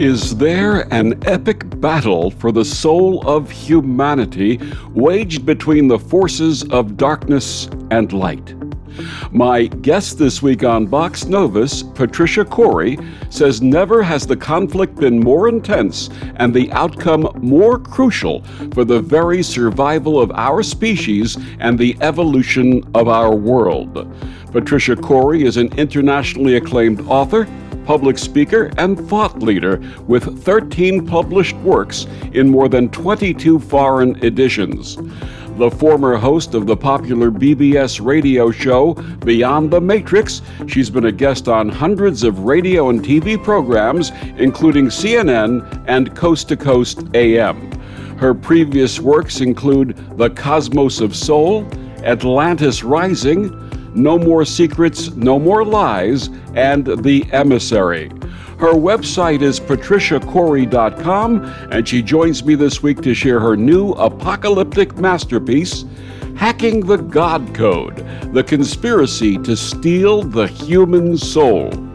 Is there an epic battle for the soul of humanity waged between the forces of darkness and light? My guest this week on Vox Novus, Patricia Cori, says never has the conflict been more intense and the outcome more crucial for the very survival of our species and the evolution of our world. Patricia Cori is an internationally acclaimed author, public speaker, and thought leader with 13 published works in more than 22 foreign editions. The former host of the popular BBS radio show Beyond the Matrix, she's been a guest on hundreds of radio and TV programs, including CNN and Coast to Coast AM. Her previous works include The Cosmos of Soul, Atlantis Rising, No More Secrets, No More Lies, and The Emissary. Her website is patriciacori.com, and she joins me this week to share her new apocalyptic masterpiece, Hacking the God Code, The Conspiracy to Steal the Human Soul.